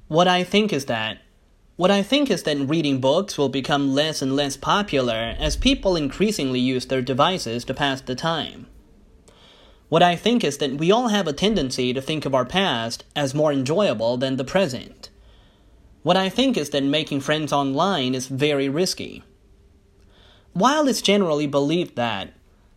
What I think is that reading books will become less and less popular as people increasingly use their devices to pass the time. What I think is that we all have a tendency to think of our past as more enjoyable than the present. What I think is that making friends online is very risky. While it's generally believed that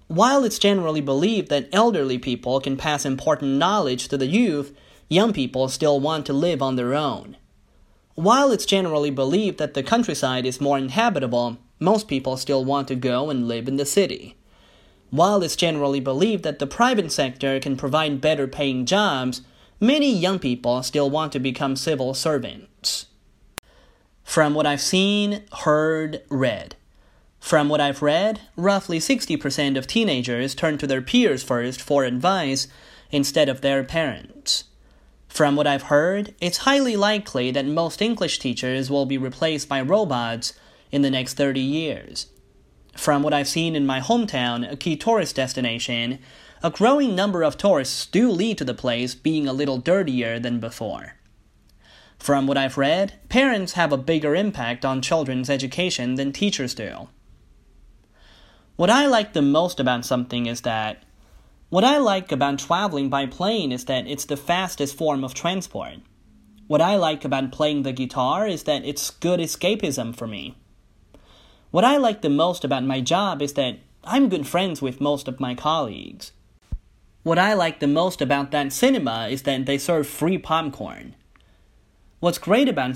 elderly people can pass important knowledge to the youth, young people still want to live on their own. While it's generally believed that the countryside is more inhabitable, most people still want to go and live in the city. While it's generally believed that the private sector can provide better paying jobs, many young people still want to become civil servants. From what I've seen, heard, read. From what I've read, roughly 60% of teenagers turn to their peers first for advice instead of their parents. From what I've heard, it's highly likely that most English teachers will be replaced by robots in the next 30 years. From what I've seen in my hometown, a key tourist destination, a growing number of tourists do lead to the place being a little dirtier than before. From what I've read, parents have a bigger impact on children's education than teachers do. What I like the most about something is that What I like about traveling by plane is that it's the fastest form of transport. What I like about playing the guitar is that it's good escapism for me. What I like the most about my job is that I'm good friends with most of my colleagues. What I like the most about that cinema is that they serve free popcorn. What's great about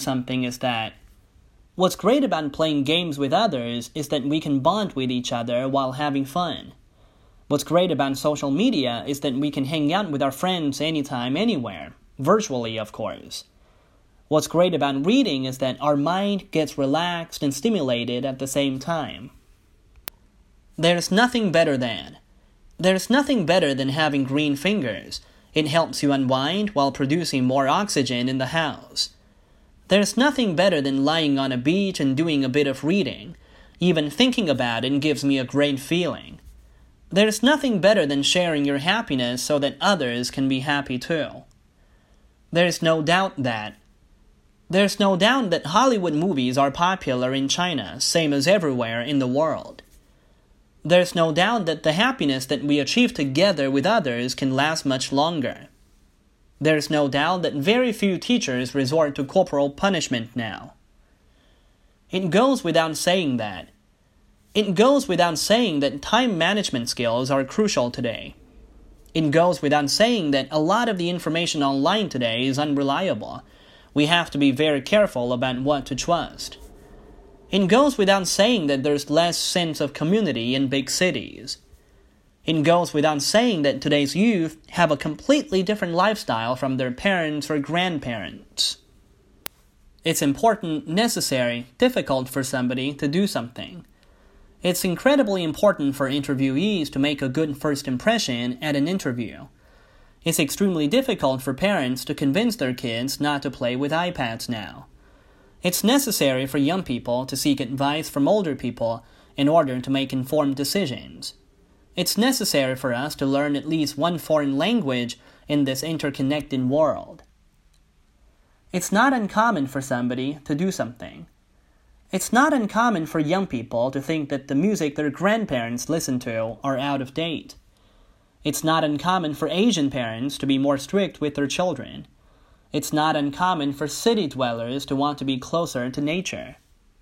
playing games with others is that we can bond with each other while having fun. What's great about social media is that we can hang out with our friends anytime, anywhere, virtually, of course. What's great about reading is that our mind gets relaxed and stimulated at the same time. There's nothing better than having green fingers. It helps you unwind while producing more oxygen in the house. There's nothing better than lying on a beach and doing a bit of reading. Even thinking about it gives me a great feeling. There's nothing better than sharing your happiness so that others can be happy too. There's no doubt that Hollywood movies are popular in China, same as everywhere in the world. There's no doubt that the happiness that we achieve together with others can last much longer. There's no doubt that very few teachers resort to corporal punishment now. It goes without saying that time management skills are crucial today. It goes without saying that a lot of the information online today is unreliable. We have to be very careful about what to trust. It goes without saying that there's less sense of community in big cities. It goes without saying that today's youth have a completely different lifestyle from their parents or grandparents. It's important, necessary, difficult for somebody to do something. It's incredibly important for interviewees to make a good first impression at an interview. It's extremely difficult for parents to convince their kids not to play with iPads now. It's necessary for young people to seek advice from older people in order to make informed decisions. It's necessary for us to learn at least one foreign language in this interconnected world. It's not uncommon for somebody to do something. It's not uncommon for young people to think that the music their grandparents listen to are out of date. It's not uncommon for Asian parents to be more strict with their children. It's not uncommon for city dwellers to want to be closer to nature.